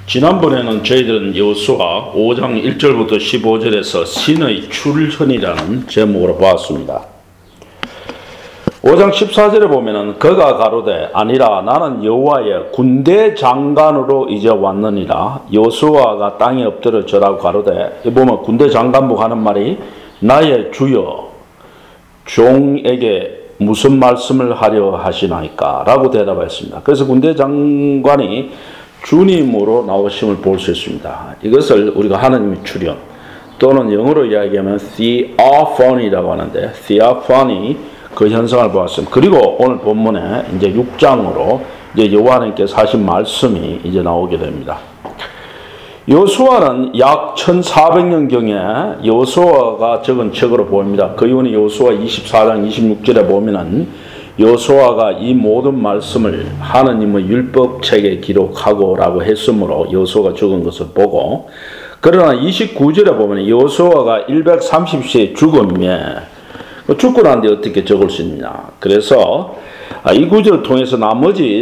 지난번에는 저희들은 여호수아 5장 1절부터 15절에서 신의 출현이라는 제목으로 보았습니다. 5장 14절에 보면은 그가 가로되 아니라 나는 여호와의 군대 장관으로 이제 왔느니라. 여호수아가 땅에 엎드려 절하고 가로되, 이 보면 군대 장관복 하는 말이 나의 주여 종에게 무슨 말씀을 하려 하시나이까 라고 대답했습니다. 그래서 군대 장관이 주님으로 나오심을 볼 수 있습니다. 이것을 우리가 하나님의 출현 또는 영어로 이야기하면 theophany라고 하는데, theophany 그 현상을 보았습니다. 그리고 오늘 본문에 이제 6장으로 이제 여호와 하나님께서 하신 말씀이 이제 나오게 됩니다. 여호수아는 약 1400년경에 여호수아가 적은 책으로 보입니다. 그 이후에 여호수아 24장 26절에 보면은 여호수아가 이 모든 말씀을 하느님의 율법책에 기록하고 라고 했으므로 여호수아가 적은 것을 보고, 그러나 29절에 보면 여호수아가 130세에 죽음에 죽고 난 뒤에 어떻게 적을 수 있느냐. 그래서 이 구절을 통해서 나머지는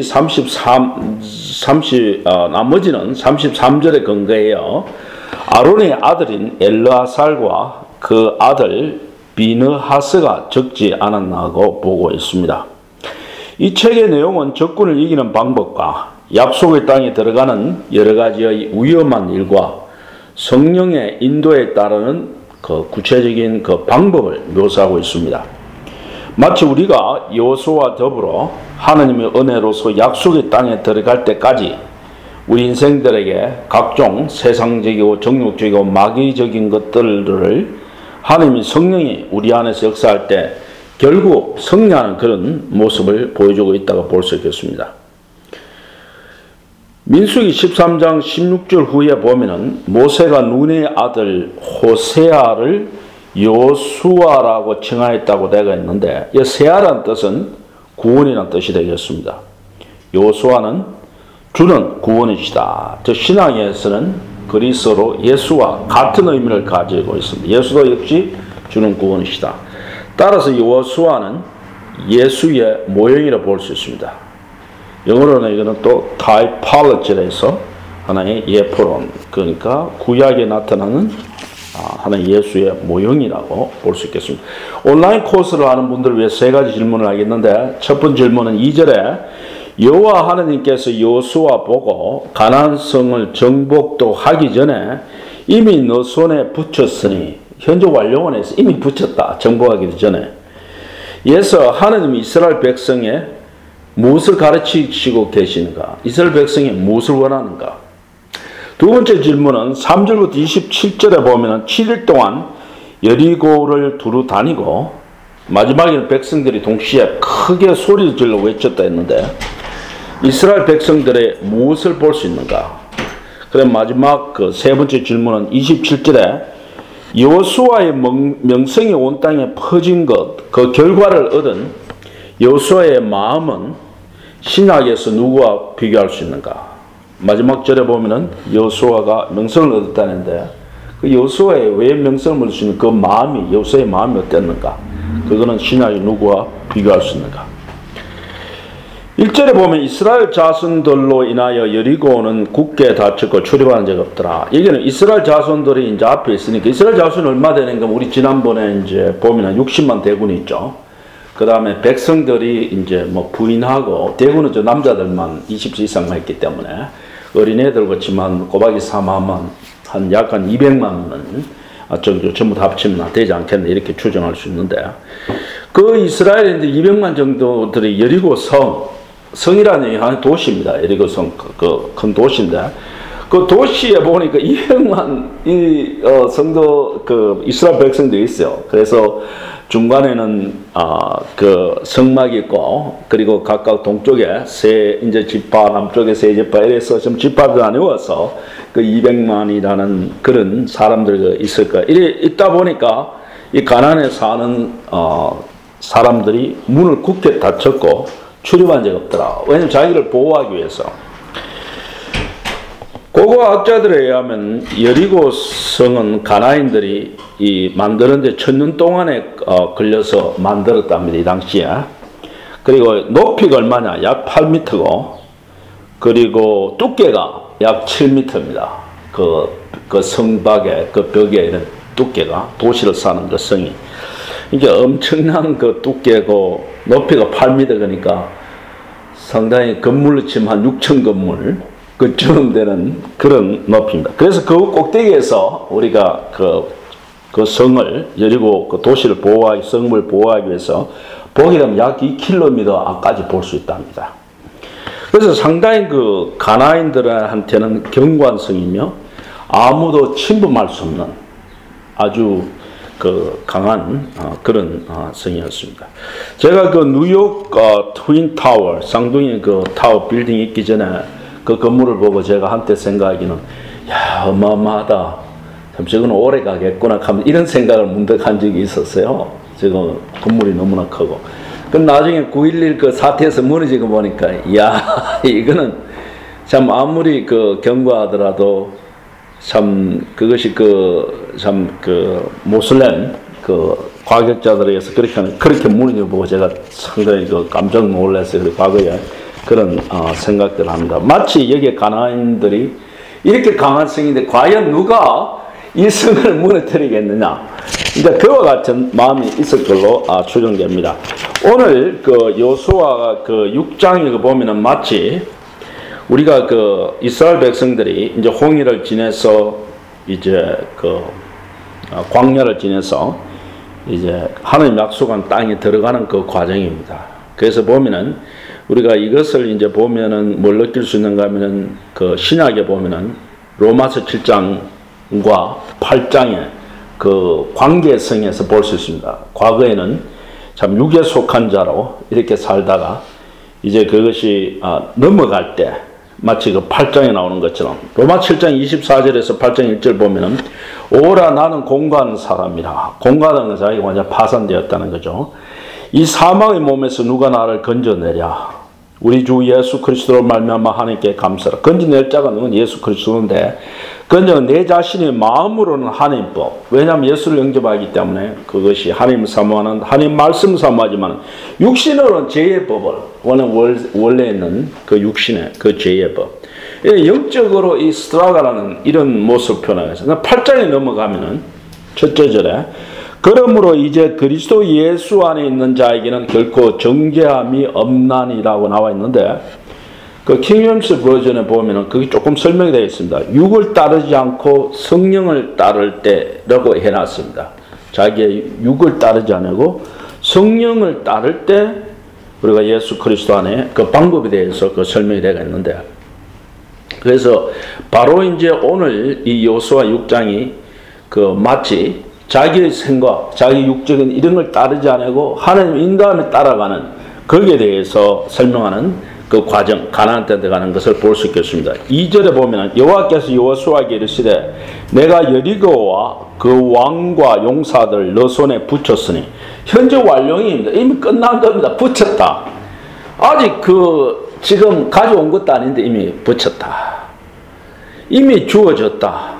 33절에 근거해요. 아론의 아들인 엘르아살과 그 아들 비느하스가 적지 않았나고 보고 있습니다. 이 책의 내용은 적군을 이기는 방법과 약속의 땅에 들어가는 여러 가지의 위험한 일과 성령의 인도에 따르는 그 구체적인 그 방법을 묘사하고 있습니다. 마치 우리가 여호수아와 더불어 하나님의 은혜로서 약속의 땅에 들어갈 때까지 우리 인생들에게 각종 세상적이고 정욕적이고 마귀적인 것들을 하나님의 성령이 우리 안에서 역사할 때 결국 승리하는 그런 모습을 보여주고 있다고 볼 수 있겠습니다. 민수기 13장 16절 후에 보면은 모세가 눈의 아들 호세아를 여호수아라고 칭하였다고 되어 있는데, 이 세아라는 뜻은 구원이라는 뜻이 되겠습니다. 여호수아는 주는 구원이시다. 저 신앙에서는 그리스도로 예수와 같은 의미를 가지고 있습니다. 예수도 역시 주는 구원이시다. 따라서 여호수아는 예수의 모형이라 볼 수 있습니다. 영어로는 이거는 또 타이폴로지에서 하나의 예포론, 그러니까 구약에 나타나는 하나의 예수의 모형이라고 볼 수 있겠습니다. 온라인 코스를 하는 분들을 위해 세 가지 질문을 하겠는데, 첫 번째 질문은 2절에 여호와 하나님께서 여호수아 보고 가나안 성을 정복도 하기 전에 이미 너 손에 붙였으니, 현재 완료원에서 이미 붙였다. 정복하기 전에. 이에서 하나님이 이스라엘 백성에 무엇을 가르치시고 계시는가? 이스라엘 백성이 무엇을 원하는가? 두 번째 질문은 3절부터 27절에 보면 7일 동안 여리고를 두루 다니고 마지막에는 백성들이 동시에 크게 소리를 질러 외쳤다 했는데, 이스라엘 백성들의 무엇을 볼 수 있는가? 그럼 마지막 그 세 번째 질문은 27절에 여호수아의 명성이 온 땅에 퍼진 것, 그 결과를 얻은 여호수아의 마음은 신약에서 누구와 비교할 수 있는가? 마지막 절에 보면은 여호수아가 명성을 얻었다는데, 그 여호수아의 왜 명성을 얻을 수 있는 그 마음이, 여호수아의 마음이 어땠는가? 그거는 신약이 누구와 비교할 수 있는가? 1절에 보면 이스라엘 자손들로 인하여 여리고는 굳게 닫혔고 출입하는 자가 없더라. 여기는 이스라엘 자손들이 이제 앞에 있으니까, 이스라엘 자손이 얼마 되는가? 우리 지난번에 이제 보면 60만 대군이 있죠. 그 다음에 백성들이 이제 뭐 부인하고, 대군은 저 남자들만 20세 이상만 했기 때문에 어린애들 그렇지만 꼬박이 4만만, 약간 200만은 전부 다 합치면 되지 않겠나 이렇게 추정할 수 있는데, 그 이스라엘에 이제 200만 정도들이 여리고 성이라는 얘기는 도시입니다. 여리고 성, 그 큰 도시인데, 그 도시에 보니까 200만 성도 그 이스라엘 백성들이 있어요. 그래서 중간에는 그 성막이 있고, 그리고 각각 동쪽에 세 이제 지파, 남쪽에 세 지파, 이래서 좀 지파도 나누어서 그 200만이라는 그런 사람들이 있을 거예요. 이래 있다 보니까 이 가나안에 사는 사람들이 문을 굳게 닫혔고 출입한 적이 없더라. 왜냐면 자기를 보호하기 위해서. 고고학자들에 의하면 여리고 성은 가나안인들이 만드는데 1000년 동안에 걸려서 만들었답니다. 이 당시에. 그리고 높이가 얼마냐? 약 8m고, 그리고 두께가 약 7m입니다. 그 성박의 그 벽에 이런 두께가, 도시를 사는 그 성이. 이게 엄청난 그 두께고, 높이가 8m, 그러니까 상당히 건물로 치면 한 6천 건물, 그쯤 되는 그런 높이입니다. 그래서 그 꼭대기에서 우리가 그 성을, 여리고 그 도시를 보호하기, 성을 보호하기 위해서 보게 되면 약 2km 앞까지 볼 수 있답니다. 그래서 상당히 그 가나안인들한테는 견고한 성이며 아무도 침범할 수 없는 아주 그 강한 그런 성이었습니다. 제가 그 뉴욕 트윈 타워, 쌍둥이 그 타워 빌딩 있기 전에 그 건물을 보고 제가 한때 생각하기는, 야, 어마어마하다. 참 저건 오래 가겠구나 하면 이런 생각을 문득 한 적이 있었어요. 지금 건물이 너무나 크고. 그럼 나중에 9.11 그 사태에서 무너지고 보니까, 야, 이거는 참 아무리 그 견고하더라도 참 그것이 모슬렘 그 과격자들에 의해서 그렇게 무너져 보고 제가 상당히 그 깜짝 놀랐어요. 과거에 그런 생각들을 합니다. 마치 여기에 가나안인들이 이렇게 강한 성인데 과연 누가 이 성을 무너뜨리겠느냐, 이제 그와 같은 마음이 있을 걸로 추정됩니다. 오늘 그 요수아가 그 6장에 보면은 마치 우리가 그 이스라엘 백성들이 이제 홍해를 지내서 이제 그 광야를 지내서 이제 하나님 약속한 땅에 들어가는 그 과정입니다. 그래서 보면은 우리가 이것을 이제 보면은 뭘 느낄 수 있는가 하면은 그 신약에 보면은 로마서 7장과 8장의 그 관계성에서 볼 수 있습니다. 과거에는 참 육에 속한 자로 이렇게 살다가 이제 그것이 넘어갈 때 마치 그 8장에 나오는 것처럼 로마 7장 24절에서 8장 1절 보면은 오라 나는 공고한 사람이라. 공고하다는 것은 자기가 완전 파산되었다는 거죠. 이 사망의 몸에서 누가 나를 건져내랴. 우리 주 예수 그리스도로 말미암아 하나님께 감사라. 건져낼 자가 누군 예수 그리스도인데, 건져는 내 자신의 마음으로는 하나님 법. 왜냐하면 예수를 영접하기 때문에 그것이 하나님 사모하는 하나님 말씀 사모하지만 육신으로는 죄의 법을, 원래 있는 그 육신의 그 죄의 법. 영적으로 이 스트라가라는 이런 모습을 표현하면서 8장에 넘어가면은 첫째 절에 그러므로 이제 그리스도 예수 안에 있는 자에게는 결코 정죄함이 없나니라고 나와 있는데, 그 킹제임스 버전에 보면은 그게 조금 설명이 되어 있습니다. 육을 따르지 않고 성령을 따를 때라고 해놨습니다. 자기의 육을 따르지 않고 성령을 따를 때 우리가 예수 그리스도 안에 그 방법에 대해서 그 설명이 되어 있는데, 그래서 바로 이제 오늘 이 요수아 6장이 그 마치 자기의 생각, 자기 육적인 이런 걸 따르지 않고 하나님 인도함에 따라가는 거기에 대해서 설명하는 그 과정, 가나안 땅에 들어가는 것을 볼 수 있겠습니다. 2절에 보면 여호와께서 여호수아에게 이르시되 내가 여리고와 그 왕과 용사들 너 손에 붙였으니, 현재 완료입니다. 이미 끝난 겁니다. 붙였다. 아직 지금 가져온 것도 아닌데 이미 붙였다. 이미 주어졌다.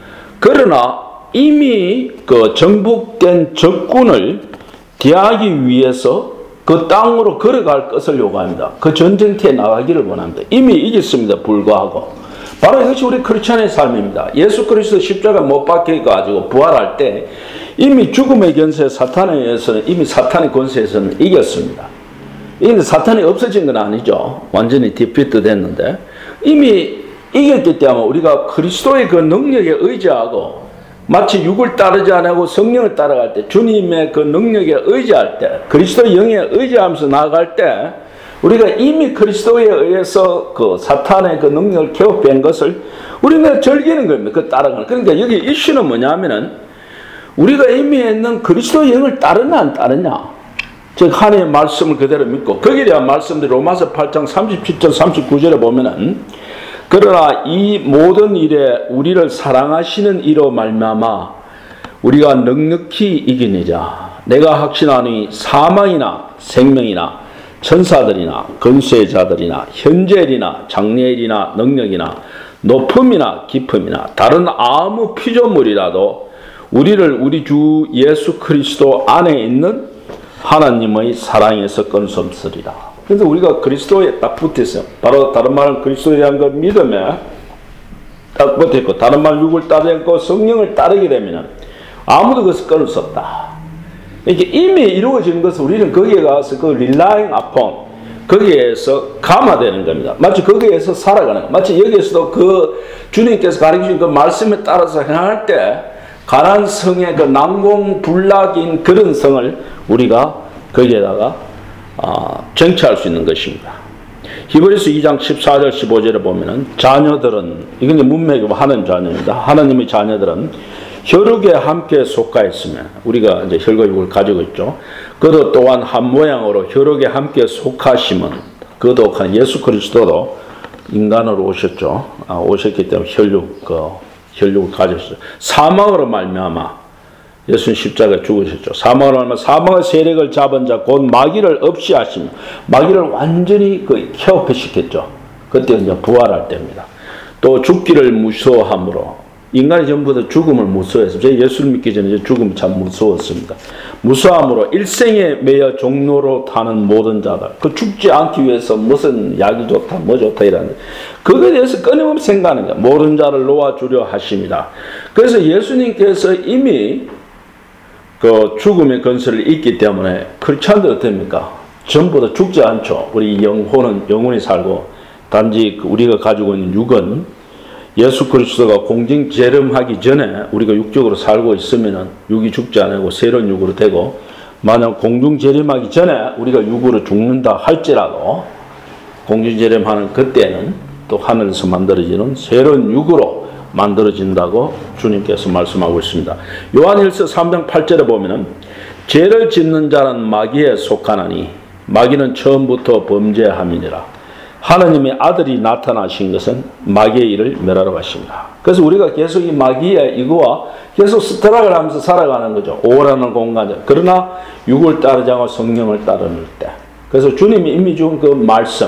그러나 이미 그 정복된 적군을 대하기 위해서 그 땅으로 걸어갈 것을 요구합니다. 그 전쟁터에 나가기를 원합니다. 이미 이겼습니다. 불구하고. 바로 이것이 우리 크리스천의 삶입니다. 예수 그리스도 십자가 못 박혀가지고 부활할 때 이미 죽음의 권세 사탄에 의해서는 이미 사탄의 권세에서는 이겼습니다. 이게 사탄이 없어진 건 아니죠. 완전히 디피트 됐는데 이미 이겼기 때문에 우리가 그리스도의 그 능력에 의지하고 마치 육을 따르지 않고 성령을 따라갈 때, 주님의 그 능력에 의지할 때, 그리스도의 영에 의지하면서 나아갈 때 우리가 이미 그리스도에 의해서 그 사탄의 그 능력을 개업한 것을 우리는 즐기는 겁니다. 그 따라가는. 그러니까 여기 이슈는 뭐냐면은 우리가 이미 있는 그리스도의 영을 따르냐 안 따르냐, 즉 하나님의 말씀을 그대로 믿고, 거기에 대한 말씀들이 로마서 8장 37절 39절에 보면은 그러나 이 모든 일에 우리를 사랑하시는 이로 말미암아 우리가 넉넉히 이기느냐. 내가 확신하니 사망이나 생명이나 천사들이나 권세자들이나 현재일이나 장래일이나 능력이나 높음이나 깊음이나 다른 아무 피조물이라도 우리를 우리 주 예수 그리스도 안에 있는 하나님의 사랑에서 끊수없으리라. 그래서 우리가 그리스도에 딱 붙어있어요. 바로 다른 말은 그리스도에 대한 그 믿음에 딱 붙어있고 다른 말 육을 따르지 않고 성령을 따르게 되면 아무도 그것을 끊을 수 없다. 이게 이미 이루어지는 것을 우리는 거기에 가서 그 relying upon 거기에서 감화되는 겁니다. 마치 거기에서 살아가는 것. 마치 여기에서도 그 주님께서 가르치신 그 말씀에 따라서 행할 때 가난 성의 그 난공불락인 그런 성을 우리가 거기에다가 정치할 수 있는 것입니다. 히브리서 2장 14절 15절에 보면은 자녀들은 이건 이제 문맥이 하는 자녀입니다. 하나님의 자녀들은 혈육에 함께 속하 있으면 우리가 이제 혈과 육을 가지고 있죠. 그도 또한 한 모양으로 혈육에 함께 속하심은 그도 예수 그리스도도 인간으로 오셨죠. 오셨기 때문에 혈육을 가졌어요. 사망으로 말미암아 예수는 십자가에 죽으셨죠. 사망으로 말미암아 사망의 세력을 잡은 자 곧 마귀를 없이 하시며 마귀를 완전히 케어시켰죠. 그때 이제 부활할 때입니다. 또 죽기를 무서워함으로 인간이 전부 다 죽음을 무서워했어요. 제가 예수를 믿기 전에 죽음이 참 무서웠습니다. 무서함으로 일생에 매여 종로로 타는 모든 자들, 그 죽지 않기 위해서 무슨 약이 좋다, 뭐 좋다 이라는 그거에 대해서 끊임없이 생각하는 거예요. 모든 자를 놓아주려 하십니다. 그래서 예수님께서 이미 그 죽음의 근세를 잊기 때문에 크리스찬들 어떻습니까? 전부 다 죽지 않죠. 우리 영혼은 영원히 살고 단지 우리가 가지고 있는 육은 예수 그리스도가 공중 재림하기 전에 우리가 육적으로 살고 있으면은 육이 죽지 않고 새로운 육으로 되고 만약 공중 재림하기 전에 우리가 육으로 죽는다 할지라도 공중 재림하는 그때는 또 하늘에서 만들어지는 새로운 육으로 만들어진다고 주님께서 말씀하고 있습니다. 요한일서 3장 8절에 보면은 죄를 짓는 자는 마귀에 속하나니 마귀는 처음부터 범죄함이니라. 하나님의 아들이 나타나신 것은 마귀의 일을 멸하러 가십니다. 그래서 우리가 계속 이 마귀의 이거와 계속 스트럭을 하면서 살아가는 거죠. 오라는 공간에. 그러나 육을 따르지 않고 성령을 따르는 때. 그래서 주님이 이미 준 그 말씀,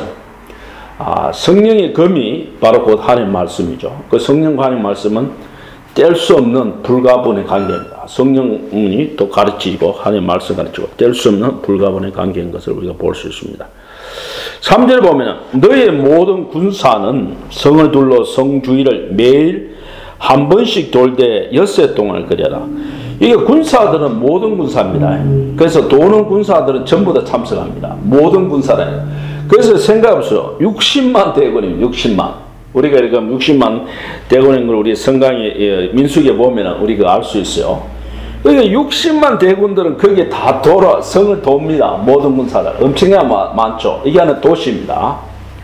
성령의 검이 바로 곧 하나님의 말씀이죠. 그 성령과 하나님의 말씀은 뗄 수 없는 불가분의 관계입니다. 성령이 또 가르치고 하나님의 말씀 가르치고 뗄 수 없는 불가분의 관계인 것을 우리가 볼 수 있습니다. 3절에 보면 너의 모든 군사는 성을 둘러 성주의를 매일 한 번씩 돌되 엿새 동안을 그려라. 이게 군사들은 모든 군사입니다. 그래서 도는 군사들은 전부 다 참석합니다. 모든 군사라요. 그래서 생각해보세요. 60만 대군입니다. 60만. 우리가 이렇게 60만 대군인 걸 우리 성강의 민수기에 보면 우리가 알 수 있어요. 그러니까 60만 대군들은 거기에 다 성을 돕니다. 모든 군사들. 엄청나게 많죠. 이게 하나 도시입니다.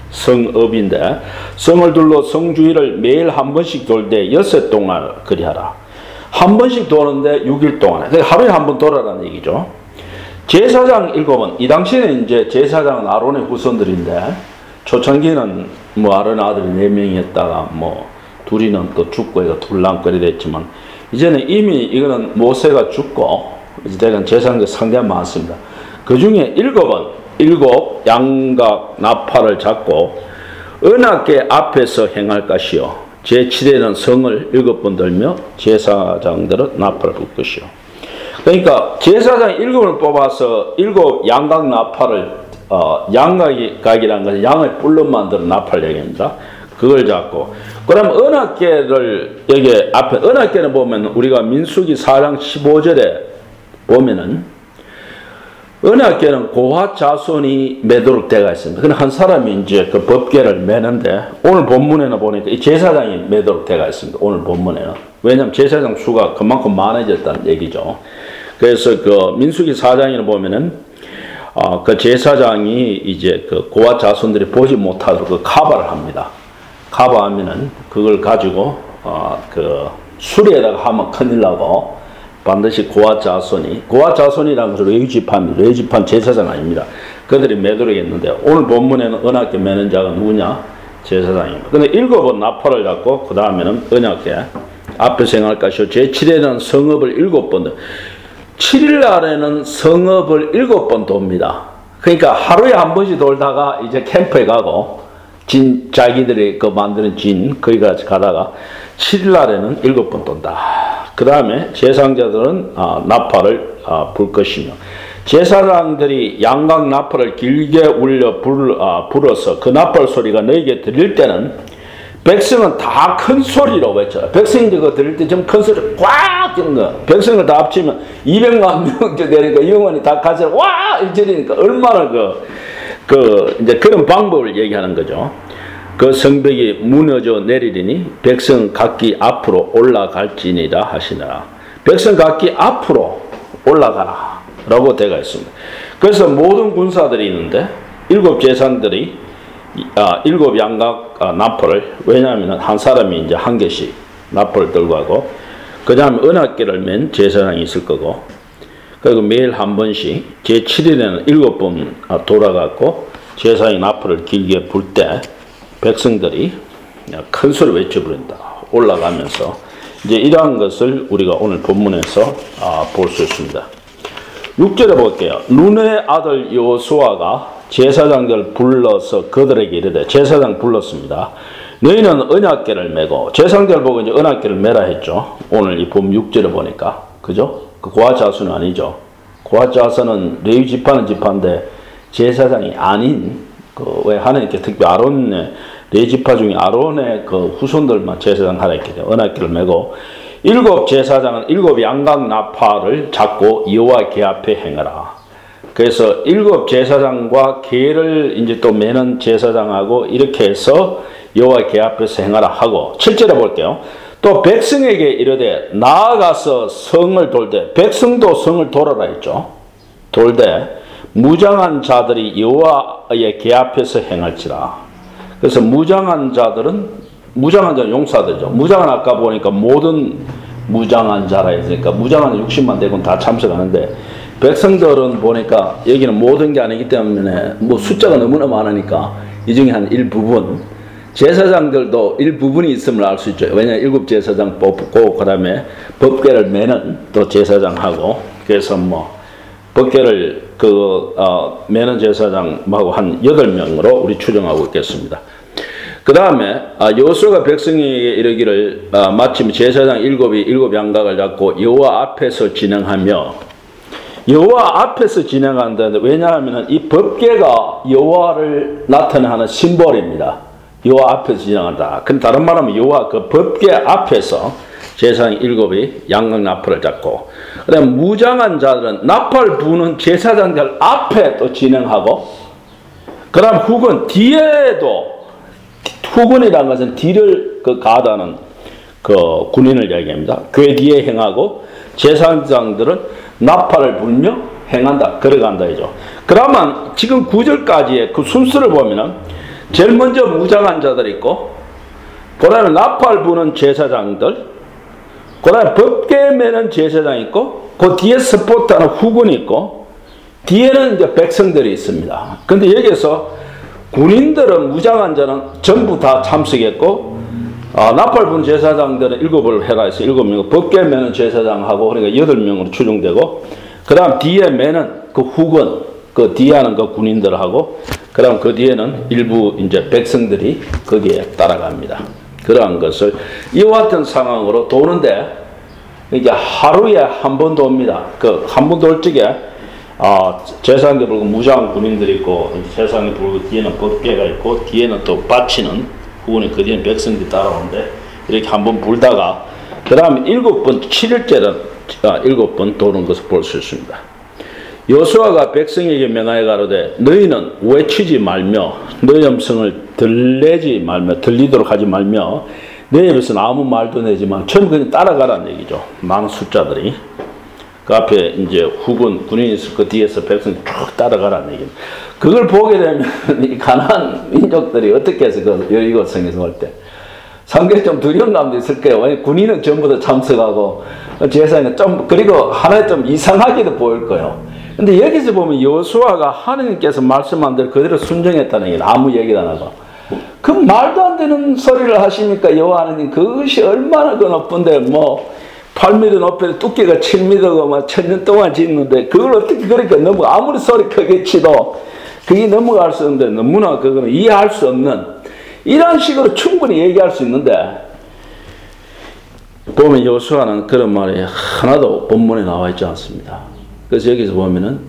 성읍인데 성을 둘러 성주의를 매일 한 번씩 돌되 엿새 동안 그리하라. 한 번씩 도는데 6일 동안. 그러니까 하루에 한 번 돌아라는 얘기죠. 제사장 7은 이 당시에는 이제 제사장은 아론의 후손들인데 초창기는 뭐 아론 아들이 4명이었다가 뭐 둘이는 또 죽고 이거 둘랑거리 됐지만 이제는 이미 이거는 모세가 죽고 이제는 제사장들 상당히 많습니다. 그 중에 7은 7 양각 나팔을 잡고 언약궤 앞에서 행할 것이요 제7회는 성을 7번 들며 제사장들은 나팔을 불 것이요. 그러니까 제사장 7을 뽑아서 7 양각 나팔을 양각이라는 것은 양을 뿔로 만드는 나팔 얘기입니다. 그걸 잡고 그럼 언약궤를 여기 앞에 언약궤는 보면 우리가 민수기 4장 15절에 보면은 언약궤는 고핫 자손이 매도록 되어 있습니다. 그럼 한 사람이 이제 그 법궤를 매는데 오늘 본문에는 보니까 이 제사장이 매도록 되어 있습니다. 오늘 본문에는 왜냐하면 제사장 수가 그만큼 많아졌다는 얘기죠. 그래서 그 민수기 4장에는 보면은 그 제사장이 이제 그 고핫 자손들이 보지 못하도록 그 카바를 합니다. 카바하면은 그걸 가지고 그 수레에다가 하면 큰일 나고 반드시 고핫 자손이라는 것은 레위지판 제사장 아닙니다. 그들이 매도록 했는데 오늘 본문에는 언약궤 매는 자가 누구냐? 제사장입니다. 근데 7번 나팔을 잡고 그 다음에는 언약궤 앞에서 행할 것이요 제7회는 성읍을 7번 7일 날에는 성읍을 7번 돕니다. 그러니까 하루에 한 번씩 돌다가 이제 캠프에 가고 자기들이 그 만드는 거기 가다가 7일 날에는 7번 돈다. 그 다음에 제사장들은 나팔을 불 것이며 제사장들이 양각 나팔을 길게 울려 불어서 그 나팔 소리가 너에게 들릴 때는 백성은 다 큰 소리로 외쳐요. 백성이 그거 들을 때 좀 큰 소리 꽉 찌는 거야. 백성을 다 합치면 200만 명 되니까 영원히 다 같이 와! 이러니까 얼마나 이제 그런 방법을 얘기하는 거죠. 그 성벽이 무너져 내리리니 백성 각기 앞으로 올라갈지니라 하시니라. 백성 각기 앞으로 올라가라 라고 되어 있습니다. 그래서 모든 군사들이 있는데 일곱 제사장들이 일곱 양각 나팔을, 왜냐하면 한 사람이 이제 한 개씩 나팔을 들고 하고, 그 다음에 은하계를 맨 제사장이 있을 거고, 그리고 매일 한 번씩 제7일에는 7번 돌아가고 제사장이 나팔을 길게 불 때 백성들이 큰 소리 외쳐부른다. 올라가면서 이제 이러한 것을 우리가 오늘 본문에서 볼 수 있습니다. 6절에 볼게요. 눈의 아들 여호수아가 제사장들 불러서 그들에게 이르되, 제사장 불렀습니다. 너희는 언약궤를 메고, 제사장들 보고 이제 언약궤를 메라 했죠. 오늘 이 본 6절에 보니까, 그죠? 그 고아 자손은 아니죠. 고아 자손은 레위 지파는 지파인데 제사장이 아닌 왜 하나님께 특히 아론의 레위 지파 중에 아론의 그 후손들만 제사장 하라 했기 때문에 언약궤를 메고, 일곱 제사장은 일곱 양각 나팔을 잡고 여호와 궤 앞에 행하라. 그래서 일곱 제사장과 궤를 이제 또 매는 제사장하고 이렇게 해서 여호와 궤 앞에서 행하라 하고, 7절에 볼게요. 또 백성에게 이르되 나아가서 성을 돌되, 백성도 성을 돌아라 했죠. 돌되 무장한 자들이 여호와의 궤 앞에서 행할지라. 그래서 무장한 자들은 용사들이죠. 무장한 아까 보니까 모든 무장한 자라 했으니까 무장한 60만 대군 다 참석하는데, 백성들은 보니까 여기는 모든 게 아니기 때문에 뭐 숫자가 너무나 많으니까 이 중에 한 일부분, 제사장들도 일부분이 있음을 알 수 있죠. 왜냐하면 일곱 제사장 뽑고 그 다음에 법궤를 매는 또 제사장하고, 그래서 뭐 법궤를 매는 제사장하고 한 8명으로 우리 추정하고 있겠습니다. 그 다음에 여호수아가 백성에게 이르기를 마침 제사장 일곱 양각을 잡고 여호와 앞에서 진행하며, 여호와 앞에서 진행한다는데, 왜냐하면 이 법궤가 여호와를 나타내는 심볼입니다. 여호와 앞에서 진행한다. 근데 다른 말하면 여호와 그 법궤 앞에서 제사장 일곱이 양각 나팔을 잡고, 그다음에 무장한 자들은 나팔 부는 제사장들 앞에 또 진행하고, 그다음 후군 뒤에도, 후군이라는 것은 뒤를 가다는 군인을 이야기합니다. 궤 뒤에 행하고 제사장들은 나팔을 불며 행한다. 걸어간다 이죠. 그러면 지금 9절까지의 그 순서를 보면은 제일 먼저 무장한 자들이 있고, 그 다음에 나팔 부는 제사장들, 그 다음에 법궤 매는 제사장이 있고, 그 뒤에 스포트하는 후군이 있고, 뒤에는 이제 백성들이 있습니다. 근데 여기에서 군인들은, 무장한 자는 전부 다 참석했고, 나팔 부는 제사장들은 7을 해라 해서 7명, 법궤 매는 제사장하고 그러니까 8명으로 추정되고, 그 다음 뒤에 매는 그 후군, 그 뒤에 하는 그 군인들하고, 그 다음 그 뒤에는 일부 이제 백성들이 거기에 따라갑니다. 그러한 것을 이와 같은 상황으로 도는데, 이게 하루에 한 번 돕니다. 한 번 돌 적에 제사장이 불고 무장한 군인들이 있고, 제사장이 불고 뒤에는 법궤가 있고, 뒤에는 또 바치는 후군이, 그 뒤에는 백성들이 따라오는데, 이렇게 한 번 불다가 그 다음에 7번, 7일째는 7번 도는 것을 볼 수 있습니다. 여호수아가 백성에게 명하여 가로되 너희는 외치지 말며 너희 음성을 들리지 말며, 들리도록 하지 말며, 너희 입에서는 아무 말도 내지 마. 전부 그냥 따라가라는 얘기죠. 많은 숫자들이 그 앞에 이제 후군 군인이 있을 그 뒤에서 백성이 쭉 따라가라는 얘기입니다. 그걸 보게 되면 이 가나안 민족들이 어떻게 해서 그 여리고 성에서 올 때 상당히 좀 두려운 감도 있을 거예요. 왜냐면 군인은 전부 다 참석하고 제사장은 좀, 그리고 하나의 좀 이상하게도 보일 거예요. 근데 여기서 보면 여호수아가 하나님께서 말씀한 대로 그대로 순종했다는 얘기는 아무 얘기도 안 하고, 그 말도 안 되는 소리를 하시니까 여호와 하나님, 그것이 얼마나 그 높은데, 뭐 8m 높이 두께가 7m고 막 1000년 동안 짓는데 그걸 어떻게 그렇게 아무리 소리 크게 치도 그게 넘어갈 수 없는데, 너무나 그거는 이해할 수 없는, 이런 식으로 충분히 얘기할 수 있는데, 보면 여호수아는 그런 말이 하나도 본문에 나와 있지 않습니다. 그래서 여기서 보면은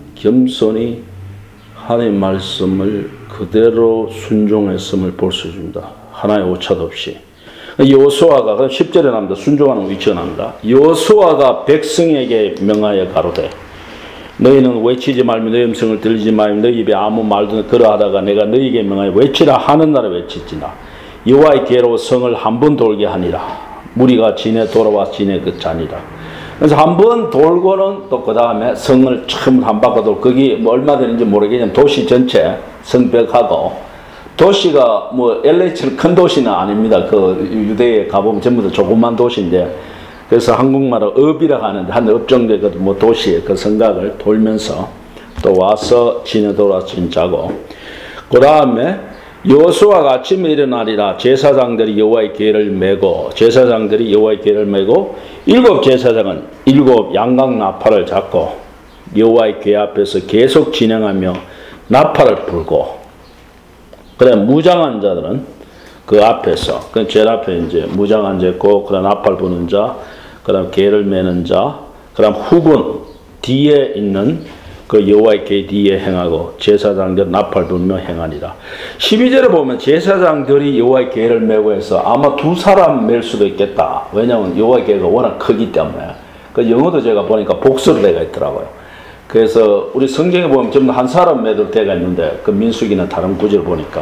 겸손히 하나님 말씀을 그대로 순종했음을 볼 수 있습니다. 하나의 오차도 없이. 여호수아가 10절에 나옵니다. 순종하는 위치가 나옵니다. 여호수아가 백성에게 명하여 가로되 너희는 외치지 말며 너희 음성을 들리지 말며 너희 입에 아무 말도 그러하다가 내가 너희에게 명하여 외치라 하는 날에 외치지나 여호와의 계로 성을 한 번 돌게 하니라. 무리가 진에 돌아와 진에 그자니라. 그래서 한 번 돌고는 또 그 다음에 성을 처음 한 바퀴 돌고 거기 뭐 얼마 되는지 모르겠지만 도시 전체 성벽하고 도시가 뭐 LA처럼 큰 도시는 아닙니다. 그 유대에 가보면 전부 다 조그만 도시인데 그래서 한국말로 업이라고 하는데 한 업 정도의 그 뭐 도시의 그 성곽을 돌면서 또 와서 진에 돌아서 진짜고 그 다음에 여호수아가 아침에 일어나리라. 제사장들이 여호와의 계를 메고 제사장들이 여호와의 계를 메고 일곱 제사장은 일곱 양각 나팔을 잡고 여호와의 궤 앞에서 계속 진행하며 나팔을 불고 그래 무장한 자들은 그 앞에서 그 제일 앞에 이제 무장한 자 있고 그다음 나팔 부는 자 그다음 궤를 메는 자 그다음 후군 뒤에 있는 그 여호와의 궤 뒤에 행하고 제사장들 나팔 불며 행하니라. 12절에 보면 제사장들이 여호와의 궤를 메고 해서 아마 두 사람 맬 수도 있겠다. 왜냐하면 여호와의 궤가 워낙 크기 때문에. 그 영어도 제가 보니까 복수로 되어 있더라고요. 그래서 우리 성경에 보면 전부 한 사람 매도 때가 있는데 그 민수기는 다른 구절 보니까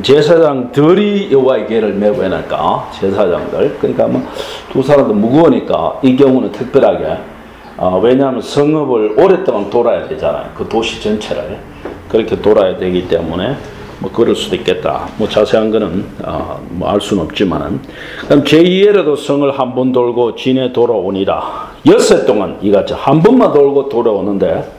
제사장들이 여호와의 궤를 메고 해니까 제사장들 그러니까 뭐 두 사람도 무거우니까 이 경우는 특별하게 왜냐하면 성읍을 오랫동안 돌아야 되잖아요. 그 도시 전체를 그렇게 돌아야 되기 때문에 뭐 그럴 수도 있겠다. 뭐 자세한 거는 뭐 알 수는 없지만은 그럼 제2회로도 성을 한 번 돌고 진에 돌아오니라. 6해 동안 이같이 한 번만 돌고 돌아오는데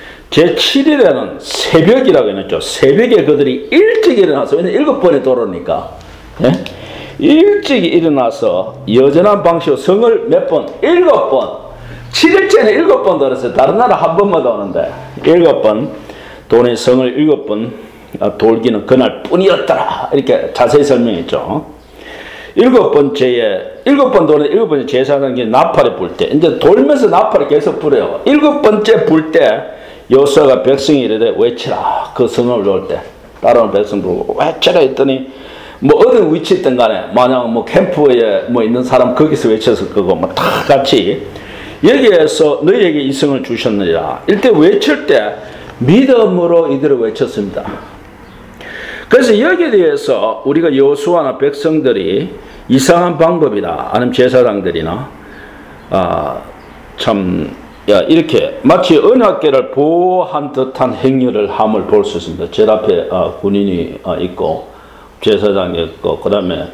제7일에는 새벽이라고 해놨죠. 새벽에 그들이 일찍 일어나서 왜냐면 7번에 돌아오니까 예? 일찍 일어나서 여전한 방식으로 성을 몇 번? 7번 7일째는 7번 돌았어요. 다른 나라 한 번만 도는데 7번 돈의 성을 7번 돌기는 그날 뿐이었더라. 이렇게 자세히 설명했죠. 7번째에 7번 도는 7번째 제사장이 나팔을 불 때 이제 돌면서 나팔을 계속 불어요. 7번째 불 때 여호수아가 백성이 이르되 외치라. 그 성을 놓을 때 따라오는 백성 부르고 외치라 했더니 뭐 어느 위치 있든 간에 만약 뭐 캠프에 뭐 있는 사람 거기서 외쳐서 그거 뭐 다 같이 여기에서 너희에게 이 성을 주셨느니라. 이때 외칠 때 믿음으로 이들을 외쳤습니다. 그래서 여기에 대해서 우리가 여호수아나 백성들이 이상한 방법이다. 아니면 제사장들이나 이렇게 마치 언약궤를 보호한 듯한 행위를 함을 볼 수 있습니다. 제일 앞에 군인이 있고 제사장이 있고 그 다음에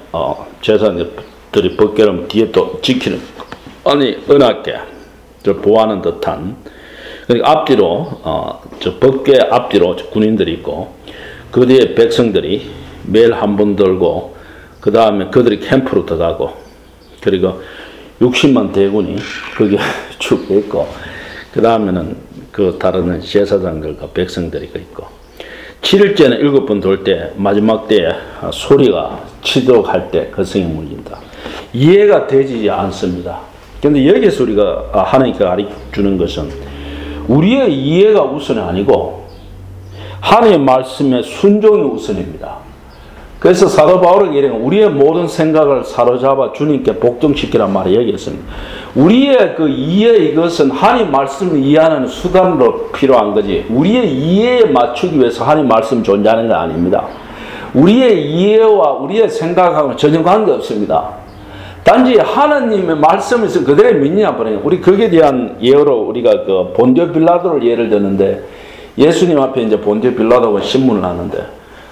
제사장들이 법궤를 뒤에 또 지키는 아니 언약궤 보호하는 듯한 그러니까 앞뒤로 저 법궤 앞뒤로 군인들이 있고 그 뒤에 백성들이 매일 한 번 돌고 그 다음에 그들이 캠프로 들어가고 그리고 60만 대군이 거기에 쭉 있고 그 다음에는 그 다른 제사장들과 백성들이 있고 7일째는 7번 돌 때 마지막 때에 소리가 치도록 할 때 그 성이 물린다. 이해가 되지 않습니다. 그런데 여기서 우리가 하나님께서 가르쳐주는 것은 우리의 이해가 우선이 아니고 하나님의 말씀에 순종이 우선입니다. 그래서 사도 바울에게 이르는 우리의 모든 생각을 사로잡아 주님께 복종시키란 말을 얘기했습니다. 우리의 그 이해 이것은 하나님 말씀을 이해하는 수단으로 필요한 거지 우리의 이해에 맞추기 위해서 하나님 말씀이 존재하는 게 아닙니다. 우리의 이해와 우리의 생각하고는 전혀 관계없습니다. 단지 하나님의 말씀을 그대로 믿느냐 보내요. 우리 거기에 대한 예로 우리가 그 본디오 빌라도를 예를 드는데 예수님 앞에 이제 본디오 빌라도가 신문을 하는데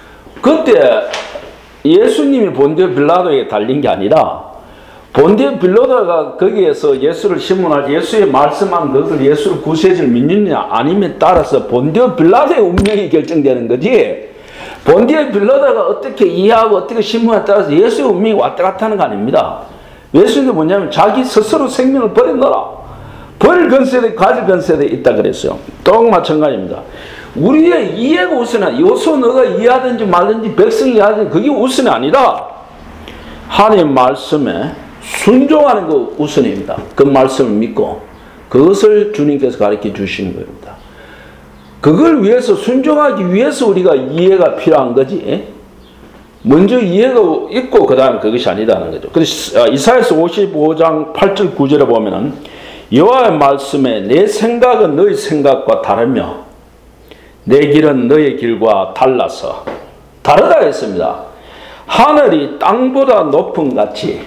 그때 예수님이 본디오 빌라도에게 달린 게 아니라 본디오 빌라도가 거기에서 예수를 신문할 예수의 말씀한 것을 예수를 구세주를 믿느냐 아니면 따라서 본디오 빌라도의 운명이 결정되는 거지 본디오 빌라도가 어떻게 이해하고 어떻게 신문에 따라서 예수의 운명이 왔다 갔다 하는 거 아닙니다. 예수님이 뭐냐면 자기 스스로 생명을 버렸노라. 버릴 건세대 가질 건세대 있다 그랬어요. 또 마찬가지입니다. 우리의 이해가 우선이 요소 너가 이해하든지 말든지 백성이 이해하든지 그게 우선이 아니라 하나님 말씀에 순종하는 거 우선입니다. 그 말씀을 믿고 그것을 주님께서 가르쳐 주시는 겁니다. 그걸 위해서 순종하기 위해서 우리가 이해가 필요한 거지 먼저 이해가 있고 그 다음에 그것이 아니다는 거죠. 그래서 이사야서 55장 8절 9절에 보면은 여호와의 말씀에 내 생각은 너희 생각과 다르며 내 길은 너희 길과 달라서 다르다 했습니다. 하늘이 땅보다 높은 같이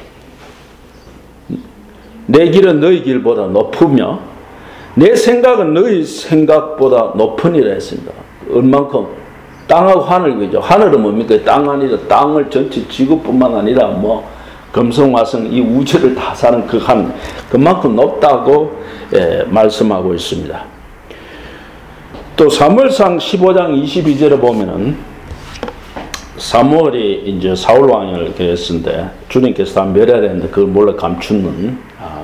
내 길은 너희 길보다 높으며 내 생각은 너희 생각보다 높으니라 했습니다. 얼만큼? 땅하고 하늘 그죠? 하늘은 뭡니까? 땅 아니라 땅을 전체 지구뿐만 아니라 뭐 금성화성 이 우주를 다 사는 그 한 그만큼 높다고 말씀하고 있습니다. 또 사무엘상 15장 22절에 보면은 사무엘이 이제 사울 왕을 했는데 주님께서 다 멸하랬는데 그걸 몰래 감추는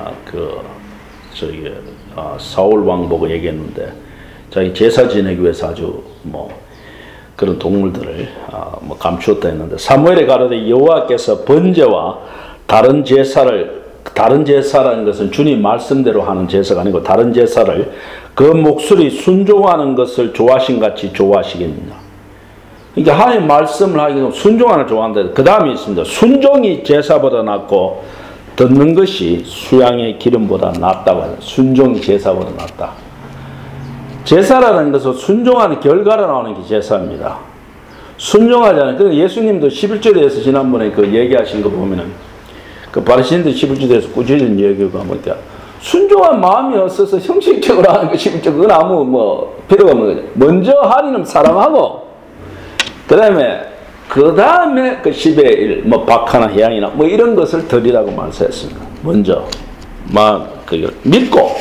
사울 왕 보고 얘기했는데 자기 제사 지내기 위해서 아주 뭐 그런 동물들을 감추었다 했는데 사무엘에 가로되 여호와께서 번제와 다른 제사라는 것은 주님 말씀대로 하는 제사가 아니고 다른 제사를 그 목소리 순종하는 것을 좋아하신 같이 좋아하시겠느냐. 그러니까 하나님 말씀을 하기 위해 순종하는 걸 좋아한다. 그 다음에 있습니다. 순종이 제사보다 낫고 듣는 것이 수양의 기름보다 낫다고 해요. 순종이 제사보다 낫다. 제사라는 것은 순종하는 결과로 나오는 게 제사입니다. 순종하잖아요. 그래서 예수님도 11절에서 지난번에 그 얘기하신 거 보면은 그 바리새인들 11절에서 꾸준히 얘기가 보니까 순종한 마음이 없어서 형식적으로 하는 거 11절 그건 아무 뭐 필요가 없는 거죠. 먼저 하나님 사랑하고 그 다음에 그 10의 1, 뭐 박하나 향이나 뭐 이런 것을 드리라고 말씀했습니다. 먼저 그걸 믿고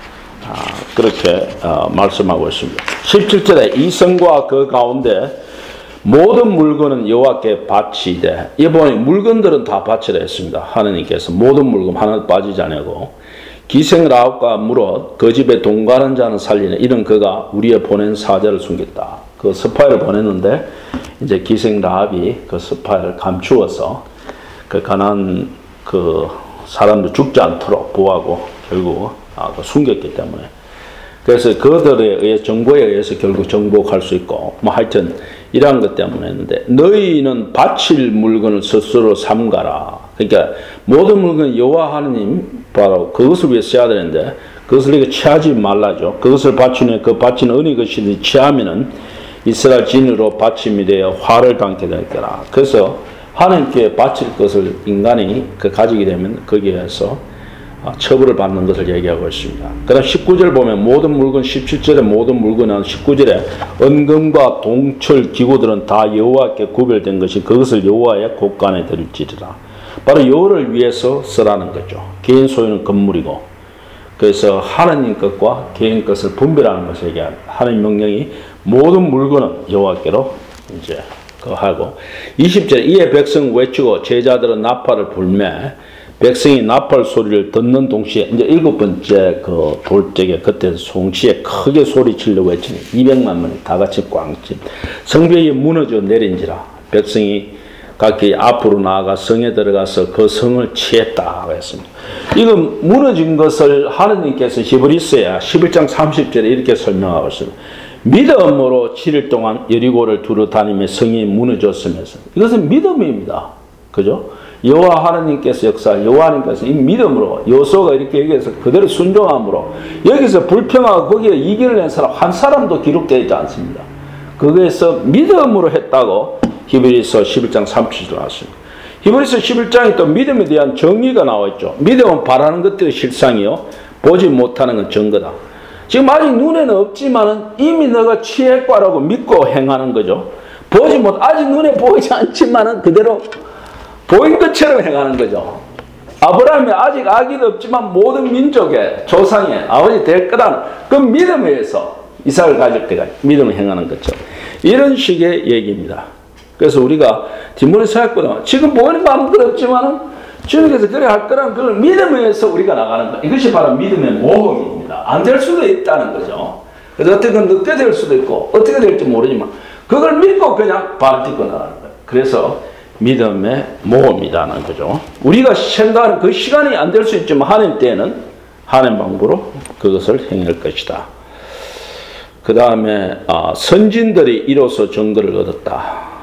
그렇게 말씀하고 있습니다. 17절에 이 성과 그 가운데 모든 물건은 여호와께 바치되 이번에 물건들은 다 바치라 했습니다. 하느님께서 모든 물건 하나 빠지지 않고 기생 라합과 물어 그 집에 동거하는 자는 살리네 이런 그가 우리의 보낸 사자를 숨겼다. 그 스파이를 보냈는데 이제 기생 라합이 그 스파이를 감추어서 그 가난한 그 사람도 죽지 않도록 보호하고 결국 숨겼기 때문에 그래서 그들에 의해 정보에 의해서 결국 정복할 수 있고 뭐 하여튼 이러한 것 때문에 했는데 너희는 바칠 물건을 스스로 삼가라. 그러니까 모든 물건 여호와 하나님 바로 그것을 위해 써야 되는데 그것을 이렇게 취하지 말라죠. 그것을 바치는 그 바치는 어느 것이든지 취하면은 이스라엘 진으로 바침이 되어 화를 당게 될 거라. 그래서 하나님께 바칠 것을 인간이 가지게 되면 거기에서 처벌을 받는 것을 얘기하고 있습니다. 그 다음 19절 보면 모든 물건 17절에 모든 물건은 19절에 은금과 동철 기구들은 다 여호와께 구별된 것이 그것을 여호와의 곳간에 드릴지리라. 바로 여호와를 위해서 쓰라는 거죠. 개인 소유는 건물이고 그래서 하나님 것과 개인 것을 분별하는 것을 얘기합니다. 하나님 명령이 모든 물건은 여호와께로 이제 하고 20절에 이에 백성 외치고 제자들은 나팔을 불매 백성이 나팔 소리를 듣는 동시에 이제 7번째 그 돌적에 그때 송시에 크게 소리치려고 했더니 200만 명이 다 같이 꽝집 성벽이 무너져 내린지라 백성이 각기 앞으로 나아가 성에 들어가서 그 성을 취했다 했습니다. 이거 무너진 것을 하느님께서 히브리서야 11장 30절에 이렇게 설명하고 있습니다. 믿음으로 7일 동안 여리고를 두루 다니며 성이 무너졌으면서 이것은 믿음입니다. 그죠? 여호와 하나님께서 여호와 하나님께서 이 믿음으로 여호수아가 이렇게 얘기해서 그대로 순종함으로 여기서 불평하고 거기에 이기를 낸 사람 한 사람도 기록되어 있지 않습니다. 거기에서 믿음으로 했다고 히브리서 11장 30절 나왔습니다. 히브리서 11장에 또 믿음에 대한 정의가 나와 있죠. 믿음은 바라는 것들의 실상이요 보지 못하는 건 증거다. 지금 아직 눈에는 없지만은 이미 너가 취했과라고 믿고 행하는 거죠. 아직 눈에 보이지 않지만은 그대로 보인 것처럼 행하는 거죠. 아브라함이 아직 아기도 없지만 모든 민족의 조상의 아버지 될 거라는 그 믿음에 의해서 이삭을 가질 때가 믿음을 행하는 거죠. 이런 식의 얘기입니다. 그래서 우리가 뒷문에 서약보다 지금 보이는 마음도 없지만은 주님께서 그래 할 거라는 그걸 믿음에 의해서 우리가 나가는 거. 이것이 바로 믿음의 모험입니다. 안 될 수도 있다는 거죠. 그래서 어떻게 늦게 될 수도 있고 어떻게 될지 모르지만 그걸 믿고 그냥 발을 딛고 나가는 거예요. 그래서 믿음의 모험이라는 거죠. 우리가 생각하는 그 시간이 안 될 수 있지만 하나님 때에는 하나님 방법으로 그것을 행할 것이다. 그 다음에 선진들이 이로써 증거를 얻었다.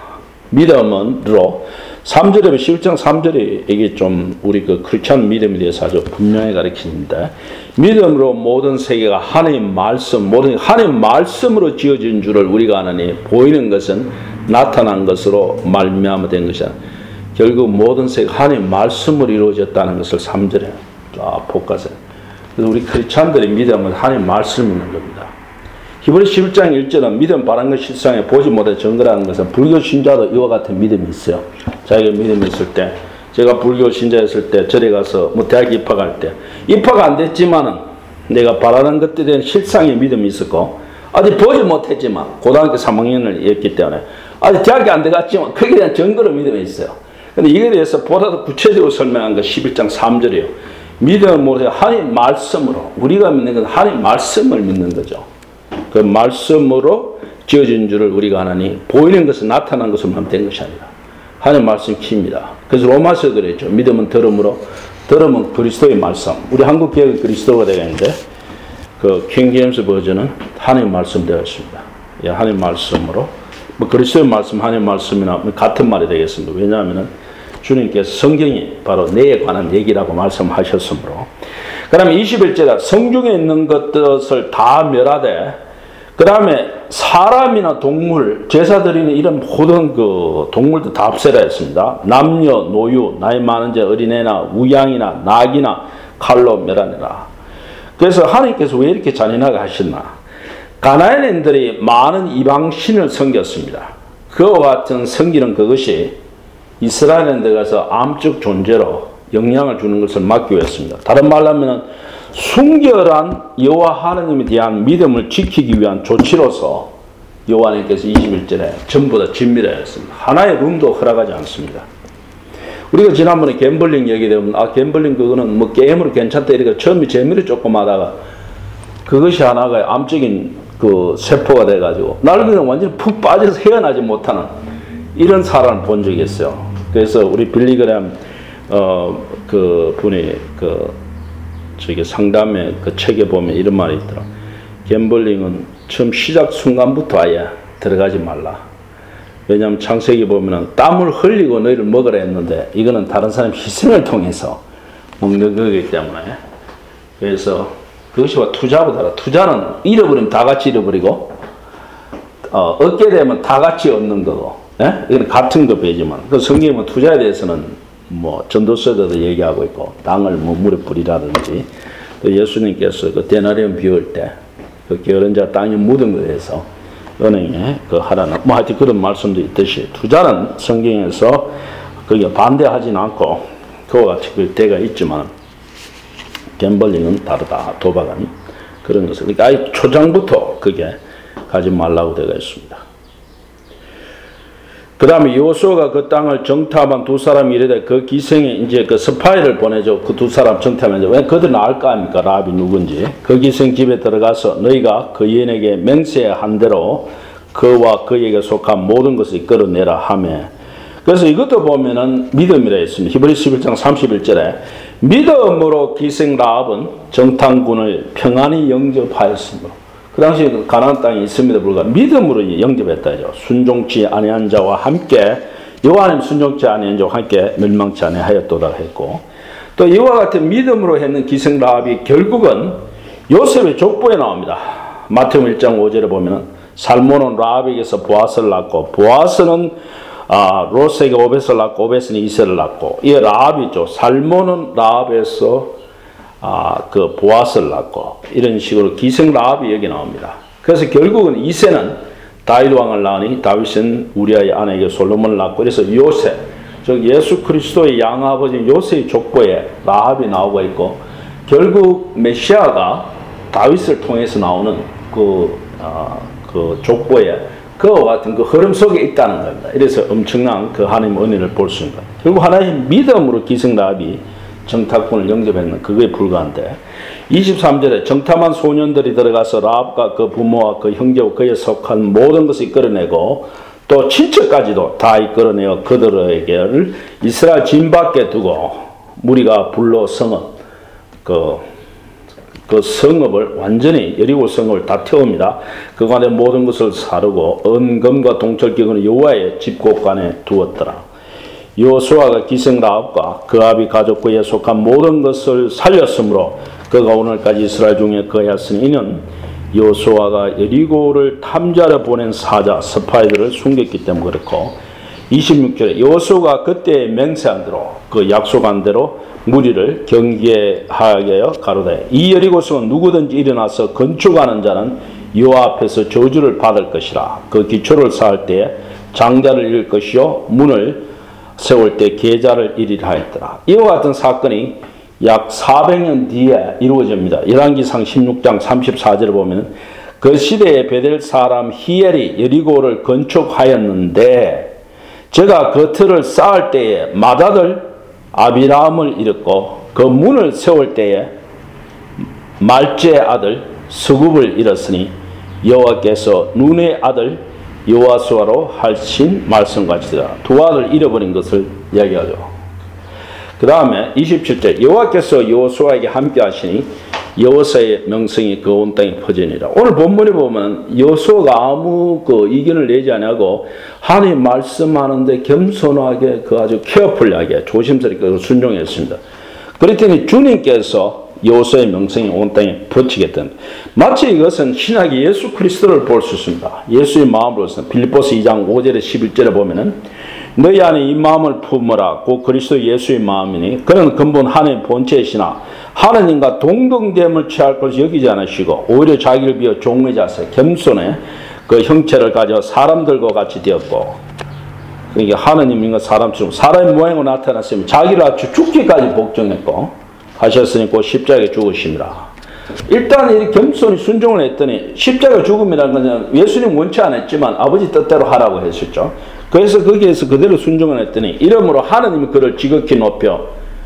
믿음으로 3절에 11장 3절에 이게 좀 우리 그 크리스천 믿음에 대해서 아주 분명히 가르치는데 믿음으로 모든 세계가 하나님 말씀 모든 하나님 말씀으로 지어진 줄을 우리가 아느니 보이는 것은 나타난 것으로 말미암아 된 것이야. 결국 모든 세계가 하나님 말씀으로 이루어졌다는 것을 3절에 복가세. 그래서 우리 크리스천들의 믿음은 하나님 말씀을 믿는 겁니다. 히브리서 11장 1절은 믿음 바른 것 실상에 보지 못해 증거라는 것은 불교 신자도 이와 같은 믿음이 있어요. 자기가 믿음이 있을 때 제가 불교 신자였을 때 절에 가서 뭐 대학 입학할 때 입학 안 됐지만은 내가 바라는 것들에 대한 실상의 믿음이 있었고 아직 보지 못했지만 고등학교 3학년을 했기 때문에 아직 대학이 안 돼갔지만 거기에 대한 증거로 믿음이 있어요. 근데 이에 대해서 보다 더 구체적으로 설명한 것 11장 3절이에요. 믿음으로 하나님 말씀으로 우리가 믿는 건 하나님 말씀을 믿는 거죠. 그 말씀으로 지어진 줄을 우리가 하나니 보이는 것은 나타난 것으로만 된 것이 아니라 하나님 말씀 키입니다. 그래서 로마서 그랬죠. 믿음은 들음으로 들음은 그리스도의 말씀. 우리 한국 개혁은 그리스도가 되겠는데 그 킹제임스 버전은 하나님 말씀 되어 있습니다. 예, 하나님 말씀으로 뭐 그리스도의 말씀 하나님 말씀이나 같은 말이 되겠습니다. 왜냐하면은 주님께서 성경이 바로 내에 관한 얘기라고 말씀하셨으므로. 그 다음에 21절에 성중에 있는 것들을 다 멸하되 그 다음에 사람이나 동물, 제사 드리는 이런 모든 그 동물도 다 없애라 했습니다. 남녀, 노유, 나이 많은 자, 어린애나 우양이나 낙이나 칼로 멸하느라. 그래서 하나님께서 왜 이렇게 잔인하게 하셨나? 가나안인들이 많은 이방신을 섬겼습니다. 그와 같은 섬기는 그것이 이스라엘인데 가서 암적 존재로 영향을 주는 것을 막기 위해서입니다. 다른 말로 하면 순결한 여호와 하나님에 대한 믿음을 지키기 위한 조치로서 여호와 하나님께서 21절에 전부 다 진미라 했습니다. 하나의 룸도 허락하지 않습니다. 우리가 지난번에 갬블링 얘기되면 갬블링 그거는 뭐 게임으로 괜찮다 이렇게 처음에 재미를 조금 하다가 그것이 하나가 암적인 그 세포가 돼가지고 나중에는 완전히 푹 빠져서 헤어나지 못하는 이런 사람을 본 적이 있어요. 그래서 우리 빌리그램 그 분이 저기 상담의 그 책에 보면 이런 말이 있더라. 갬블링은 처음 시작 순간부터 아예 들어가지 말라. 왜냐하면 창세기 보면은 땀을 흘리고 너희를 먹으라 했는데 이거는 다른 사람 희생을 통해서 먹는 거기 때문에 그래서 그것이와 투자보다 달라. 투자는 잃어버리면 다 같이 잃어버리고 얻게 되면 다 같이 얻는 거고 예? 이건 같은 거 배지만 그 성경은 투자에 대해서는 뭐 전도서에도 얘기하고 있고 땅을 뭐 물에 뿌리라든지 또 예수님께서 그 데나리온 비울 때 그 게으른 자 땅에 묻은 것에 대해서 은행에 그 하라는 뭐 하여튼 그런 말씀도 있듯이 투자는 성경에서 그게 반대하지는 않고 그와 같이 그 때가 있지만 갬블링은 다르다. 도박은 그런 것을 그러니까 아예 초장부터 그게 가지 말라고 되어 있습니다. 그 다음에 여호수아가 그 땅을 정탐한 두 사람이 이르되 그 기생에 이제 그 스파이를 보내줘. 그 두 사람 정탐하면 왜 그들은 알까 합니까? 라합이 누군지. 그 기생 집에 들어가서 너희가 그 여인에게 맹세한 대로 그와 그에게 속한 모든 것을 이끌어내라 하며. 그래서 이것도 보면은 믿음이라 했습니다. 히브리서 11장 31절에 믿음으로 기생 라합은 정탐꾼을 평안히 영접하였으므로. 그 당시에 가나안 땅에 있음에도 불구하고 믿음으로 영접했다죠. 순종치 아니한 자와 함께 여호와 하나님 순종치 아니한 자와 함께 멸망치 아니하였도다 했고 또 이와 같은 믿음으로 했는 기생 라합이 결국은 요셉의 족보에 나옵니다. 마태복음 1장 5절에 보면은 살몬은 라합에게서 보아스를 낳고 보아스는 롯에게 오벳을 낳고 오벳은 이세를 낳고 이 라합이죠. 살몬은 라합에서 그 보아스를 낳고 이런 식으로 기생 라합이 여기 나옵니다. 그래서 결국은 이세는 다윗 왕을 낳으니 다윗은 우리아의 아내에게 솔로몬을 낳고 그래서 요셉 즉 예수 그리스도의 양아버지 요셉의 족보에 라합이 나오고 있고 결국 메시아가 다윗을 통해서 나오는 그 족보에 그와 같은 그 흐름 속에 있다는 겁니다. 이래서 엄청난 그 하나님의 은혜를 볼 수 있는 겁니다. 결국 하나의 믿음으로 기생 라합이 정탐꾼을 영접했는 그거에 불과한데 23절에 정탐한 소년들이 들어가서 라합과 그 부모와 그 형제와 그에 속한 모든 것을 이끌어내고 또 친척까지도 다 이끌어내어 그들에게를 이스라엘 진 밖에 두고 무리가 불러 성은 그 그 성읍을 완전히 여리고 성읍을 다 태웁니다. 그간에 모든 것을 사르고 은금과 동철기구는 여호와의 집곳간에 두었더라. 여호수아가 기생라합과 그 아비 가족 그에 속한 모든 것을 살렸으므로 그가 오늘까지 이스라엘 중에 거하였으니 이는 여호수아가 여리고를 탐자로 보낸 사자 스파이들을 숨겼기 때문에 그렇고 26절에 여호수아가 그때 맹세한 대로 그 약속한 대로 무리를 경계하게 하여 가로되 이 여리고성은 누구든지 일어나서 건축하는 자는 여호와 앞에서 저주를 받을 것이라. 그 기초를 쌓을 때에 장자를 잃을 것이요 문을 세울 때 계자를 잃으리라 하였더라. 이와 같은 사건이 약 400년 뒤에 이루어집니다. 열왕기상 16장 34절을 보면 그 시대에 베델 사람 히엘이 여리고를 건축하였는데 제가 그 틀을 쌓을 때에 맏아들 아비람을 잃었고 그 문을 세울 때에 말제의 아들 스굽을 잃었으니 여호와께서 눈의 아들 여호수아로 하신 말씀같이라. 두 아들 잃어버린 것을 이야기하죠. 그 다음에 27절 여호와께서 여호수아에게 함께 하시니 여호수아의 명성이 그 온 땅에 퍼지니라. 오늘 본문에 보면 여호수아가 아무 이견을 내지 않고 하나님 말씀하는데 겸손하게 아주 케어풀하게 조심스럽게 순종했습니다. 그랬더니 주님께서 여호수아의 명성이 온 땅에 퍼지겠던 마치 이것은 신약의 예수 그리스도를 볼 수 있습니다. 예수의 마음으로서 빌립보서 2장 5절에 11절에 보면은 너희 안에 이 마음을 품으라 곧 그리스도 예수의 마음이니 그는 근본 하나님의 본체이시나 하나님과 동등됨을 취할 것을 여기지 않으시고 오히려 자기를 비워 종의 자세 겸손해 그 형체를 가져 사람들과 같이 되었고 그러니까 하나님인가 사람처럼 사람의 모양으로 나타났으면 자기를 아주 죽기까지 복종했고 하셨으니 곧 십자가에 죽으심이라. 일단 이 겸손히 순종을 했더니 십자가 죽음이라는 것은 예수님 원치 않았지만 아버지 뜻대로 하라고 했었죠. 그래서 거기에서 그대로 순종을 했더니 이름으로 하나님이 그를 지극히 높여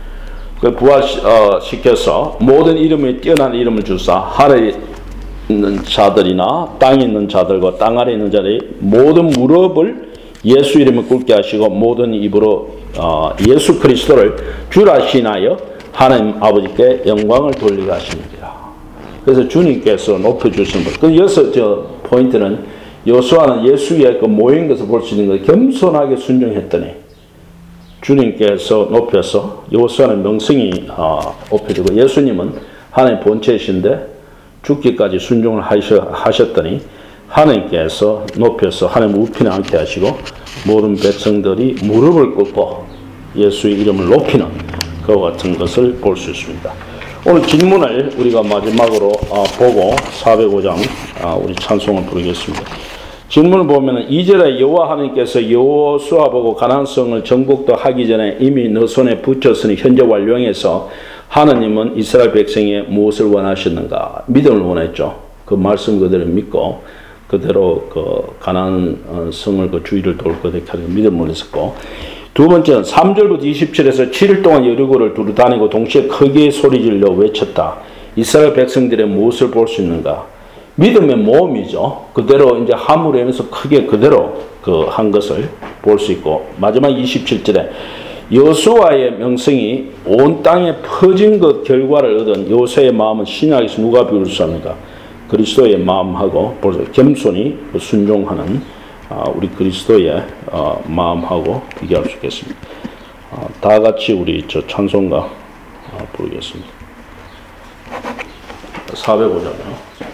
부활시켜서 모든 이름에 뛰어난 이름을 주사 하늘에 있는 자들이나 땅에 있는 자들과 땅 아래에 있는 자들이 모든 무릎을 예수 이름을 꿇게 하시고 모든 입으로 예수 그리스도를 주라 신하여 하나님 아버지께 영광을 돌리게 하십니다. 그래서 주님께서 높여주신 것. 그 여기서 포인트는 여호수아는 예수의 그 모인 것을 볼 수 있는 것을 겸손하게 순종했더니 주님께서 높여서 여호수아는 명성이 높여지고 예수님은 하나님 본체이신데 죽기까지 순종을 하셨더니 하나님께서 높여서 하나님 우편에 앉게 하시고 모든 백성들이 무릎을 꿇고 예수의 이름을 높이는 그와 같은 것을 볼 수 있습니다. 오늘 질문을 우리가 마지막으로 보고 405장 우리 찬송을 부르겠습니다. 질문을 보면 2절에 여호와 하나님께서 여호수아 보고 가나안 성을 정복도 하기 전에 이미 너 손에 붙였으니 현재 완료해서 하나님은 이스라엘 백성에 무엇을 원하셨는가? 믿음을 원했죠. 그 말씀 그대로 믿고 그대로 그 가나안 성을 그 주위를 돌 것에 믿음을 원했었고 두 번째는 3절부터 27에서 7일 동안 여리고를 두루 다니고 동시에 크게 소리질러 외쳤다. 이스라엘 백성들의 무엇을 볼 수 있는가? 믿음의 모험이죠. 그대로 이제 함으로 인해서 크게 그대로 한 것을 볼 수 있고 마지막 27절에 여호수아의 명성이 온 땅에 퍼진 것 결과를 얻은 여호수아의 마음은 신약에서 누가 비울 수 없는가? 그리스도의 마음하고 겸손히 순종하는 우리 그리스도의 마음하고 비교할 수 있겠습니다. 다 같이 우리 찬송가 부르겠습니다. 405장.